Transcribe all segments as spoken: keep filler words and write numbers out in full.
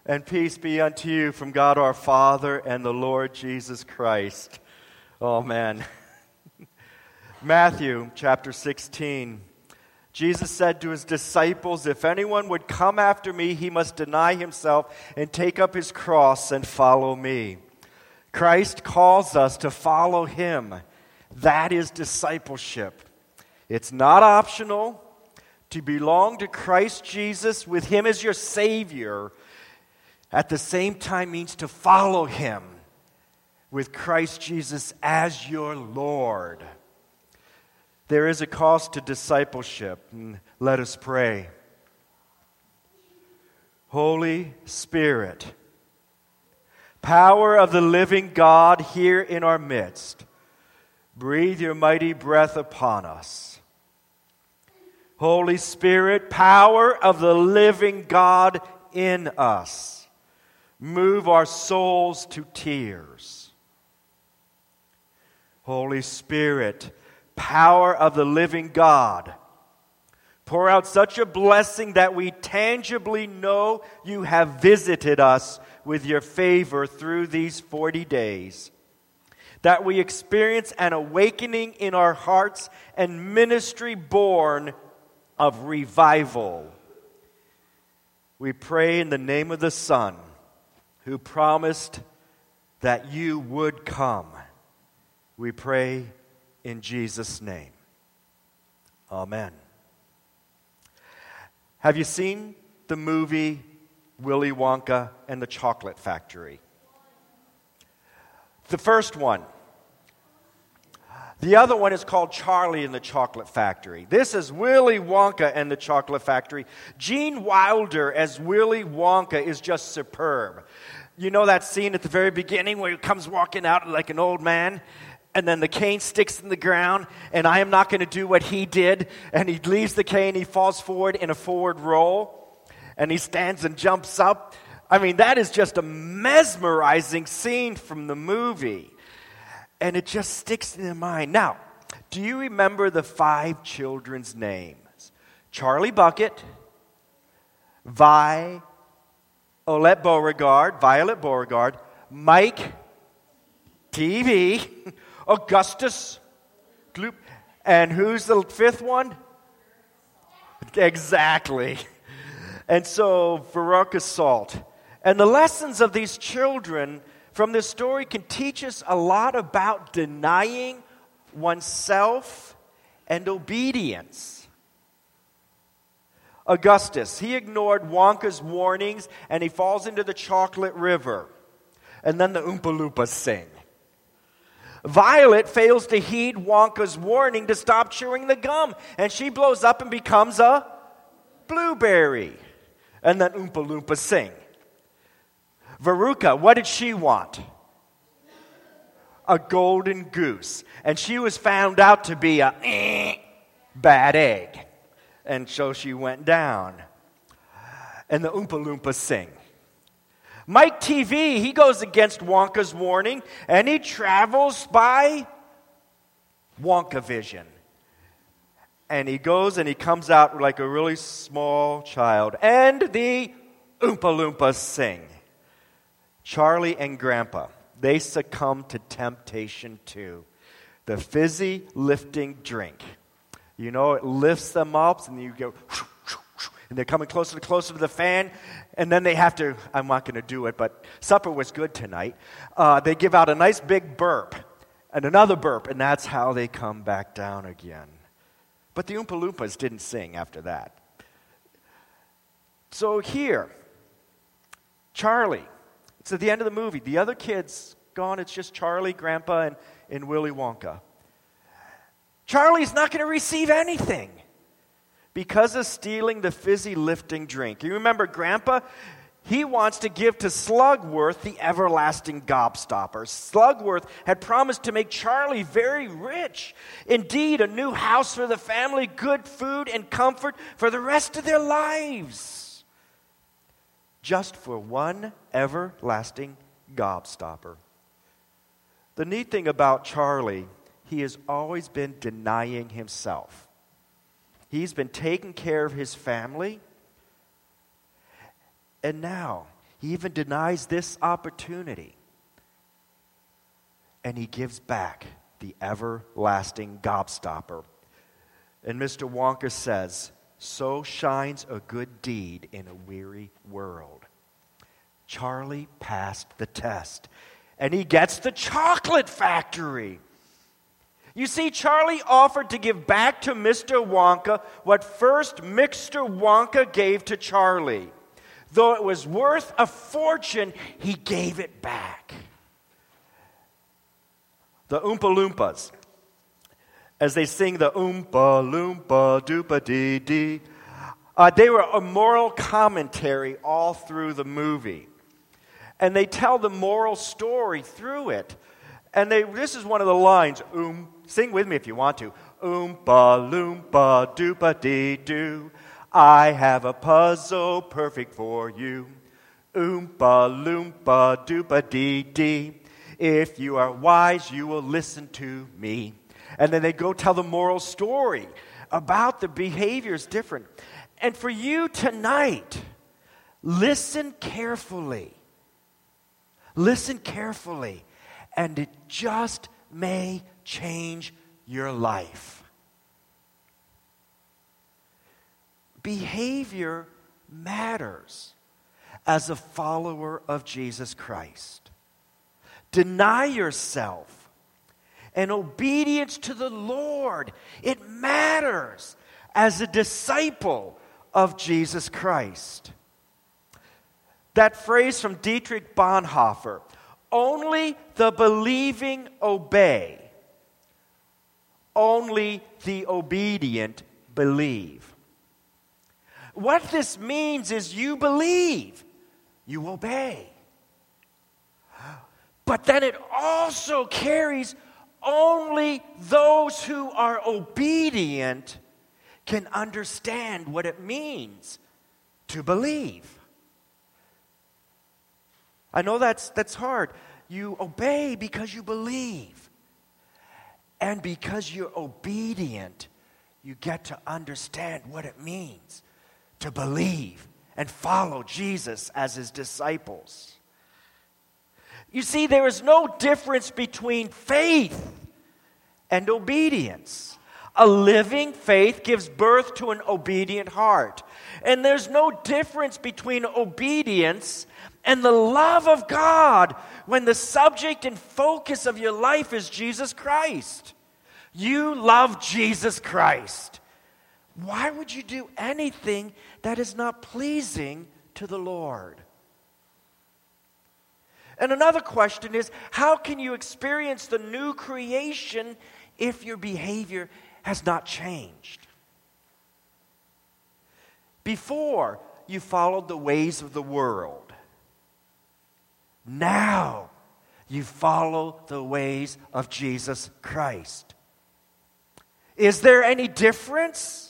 And peace be unto you from God our Father and the Lord Jesus Christ. Oh, man. Matthew chapter sixteen. Jesus said to his disciples, "If anyone would come after me, he must deny himself and take up his cross and follow me." Christ calls us to follow him. That is discipleship. It's not optional. To belong to Christ Jesus with him as your Savior at the same time means to follow him with Christ Jesus as your Lord. There is a cost to discipleship. Let us pray. Holy Spirit, power of the living God here in our midst, breathe your mighty breath upon us. Holy Spirit, power of the living God in us, move our souls to tears. Holy Spirit, power of the living God, pour out such a blessing that we tangibly know you have visited us with your favor through these forty days, that we experience an awakening in our hearts and ministry born of revival. We pray in the name of the Son, who promised that you would come. We pray in Jesus' name. Amen. Have you seen the movie Willy Wonka and the Chocolate Factory? The first one. The other one is called Charlie and the Chocolate Factory. This is Willy Wonka and the Chocolate Factory. Gene Wilder as Willy Wonka is just superb. You know that scene at the very beginning where he comes walking out like an old man, and then the cane sticks in the ground, and I am not going to do what he did, and he leaves the cane, he falls forward in a forward roll, and he stands and jumps up. I mean, that is just a mesmerizing scene from the movie. And it just sticks in the mind. Now, do you remember the five children's names? Charlie Bucket, Vi, Olette Beauregard, Violet Beauregard, Mike, T V, Augustus, Gloop, and who's the fifth one? Exactly. And so, Veruca Salt. And the lessons of these children from this story can teach us a lot about denying oneself and obedience. Augustus, he ignored Wonka's warnings and he falls into the chocolate river. And then the Oompa Loompas sing. Violet fails to heed Wonka's warning to stop chewing the gum, and she blows up and becomes a blueberry. And then Oompa Loompas sing. Veruca, what did she want? A golden goose. And she was found out to be a eh, bad egg. And so she went down. And the Oompa Loompas sing. Mike T V, he goes against Wonka's warning, and he travels by Wonka vision. And he goes and he comes out like a really small child. And the Oompa Loompas sing. Charlie and Grandpa, they succumb to temptation too. The fizzy lifting drink. You know, it lifts them up, and you go, and they're coming closer and closer to the fan, and then they have to, I'm not going to do it, but supper was good tonight. Uh, they give out a nice big burp, and another burp, and that's how they come back down again. But the Oompa Loompas didn't sing after that. So here, Charlie, it's at the end of the movie. The other kids gone. It's just Charlie, Grandpa, and, and Willy Wonka. Charlie's not going to receive anything because of stealing the fizzy lifting drink. You remember Grandpa? He wants to give to Slugworth the everlasting gobstopper. Slugworth had promised to make Charlie very rich. Indeed, a new house for the family, good food and comfort for the rest of their lives. Just for one everlasting gobstopper. The neat thing about Charlie, he has always been denying himself. He's been taking care of his family. And now, He even denies this opportunity. And he gives back the everlasting gobstopper. And Mister Wonka says, so shines a good deed in a weary world. Charlie passed the test. And he gets the chocolate factory. You see, Charlie offered to give back to Mister Wonka what first Mister Wonka gave to Charlie. Though it was worth a fortune, he gave it back. The Oompa Loompas, as they sing the Oompa Loompa Doopa Dee Dee, uh, they were a moral commentary all through the movie. And they tell the moral story through it. And they this is one of the lines. Um, sing with me if you want to. Oompa Loompa Doopa Dee Doo. I have a puzzle perfect for you. Oompa Loompa Doopa Dee Dee. If you are wise, you will listen to me. And then they go tell the moral story about the behaviors different. And for you tonight, listen carefully. Listen carefully. And it just may change your life. Behavior matters as a follower of Jesus Christ. Deny yourself. And obedience to the Lord, it matters as a disciple of Jesus Christ. That phrase from Dietrich Bonhoeffer, only the believing obey, only the obedient believe. What this means is you believe, you obey. But then it also carries only those who are obedient can understand what it means to believe. I know that's that's hard. You obey because you believe. And because you're obedient, you get to understand what it means to believe and follow Jesus as his disciples. You see, there is no difference between faith and obedience. A living faith gives birth to an obedient heart. And there's no difference between obedience and the love of God when the subject and focus of your life is Jesus Christ. You love Jesus Christ. Why would you do anything that is not pleasing to the Lord? And another question is, how can you experience the new creation if your behavior has not changed? Before, you followed the ways of the world. Now, you follow the ways of Jesus Christ. Is there any difference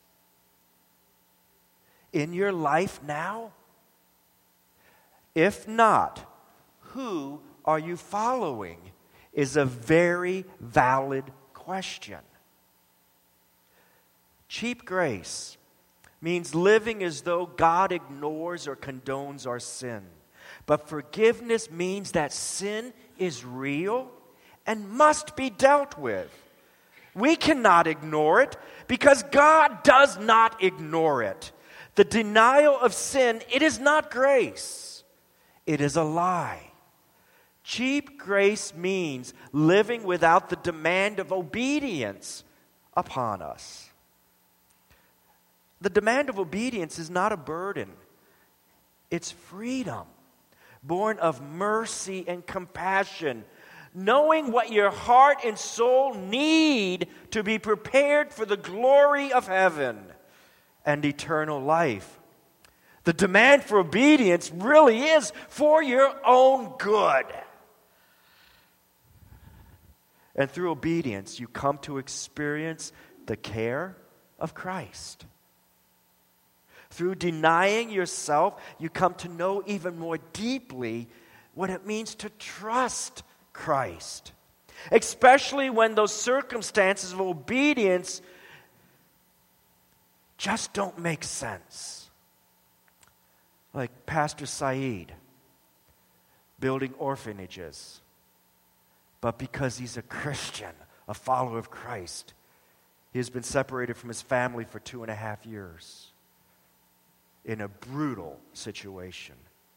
in your life now? If not, who are you following is a very valid question. Cheap grace means living as though God ignores or condones our sin. But forgiveness means that sin is real and must be dealt with. We cannot ignore it because God does not ignore it. The denial of sin, it is not grace. It is a lie. Cheap grace means living without the demand of obedience upon us. The demand of obedience is not a burden. It's freedom, born of mercy and compassion, knowing what your heart and soul need to be prepared for the glory of heaven and eternal life. The demand for obedience really is for your own good. And through obedience, you come to experience the care of Christ. Through denying yourself, you come to know even more deeply what it means to trust Christ. Especially when those circumstances of obedience just don't make sense. Like Pastor Saeed building orphanages, but because he's a Christian, a follower of Christ, he has been separated from his family for two and a half years in a brutal situation.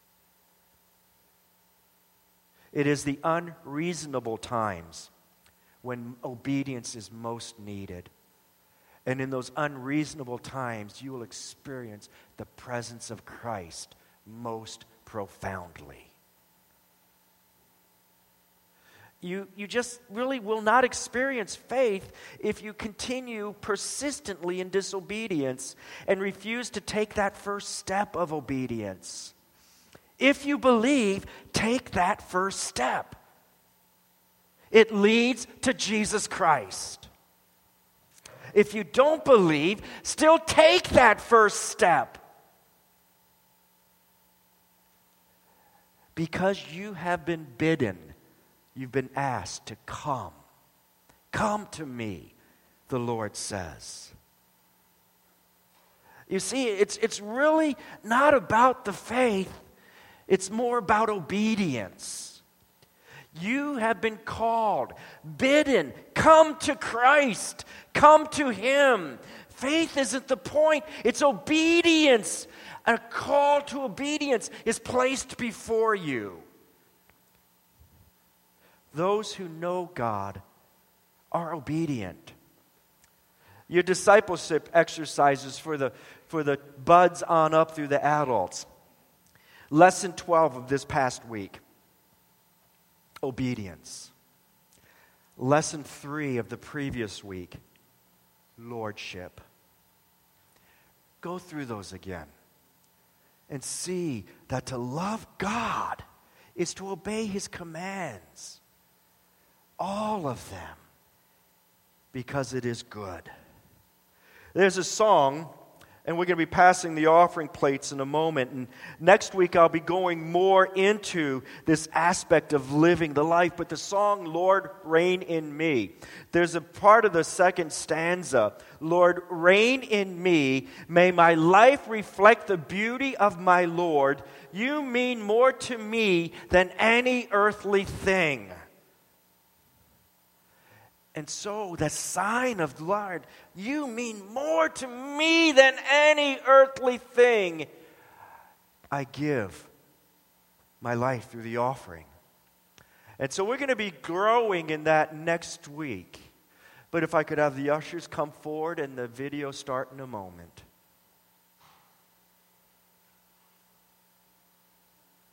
It is the unreasonable times when obedience is most needed. And in those unreasonable times, you will experience the presence of Christ most profoundly. You, you just really will not experience faith if you continue persistently in disobedience and refuse to take that first step of obedience. If you believe, take that first step. It leads to Jesus Christ. If you don't believe, still take that first step. Because you have been bidden, you've been asked to come. Come to me, the Lord says. You see, it's, it's really not about the faith. It's more about obedience. You have been called, bidden, come to Christ, come to Him. Faith isn't the point, it's obedience. A call to obedience is placed before you. Those who know God are obedient. Your discipleship exercises for the, for the buds on up through the adults. Lesson twelve of this past week, obedience. Lesson three of the previous week, lordship. Go through those again and see that to love God is to obey His commands. All of them, because it is good. There's a song, and we're going to be passing the offering plates in a moment. And next week I'll be going more into this aspect of living the life. But the song, Lord, Reign in Me. There's a part of the second stanza. Lord, reign in me. May my life reflect the beauty of my Lord. You mean more to me than any earthly thing. And so the sign of the Lord, you mean more to me than any earthly thing. I give my life through the offering. And so we're going to be growing in that next week. But if I could have the ushers come forward and the video start in a moment.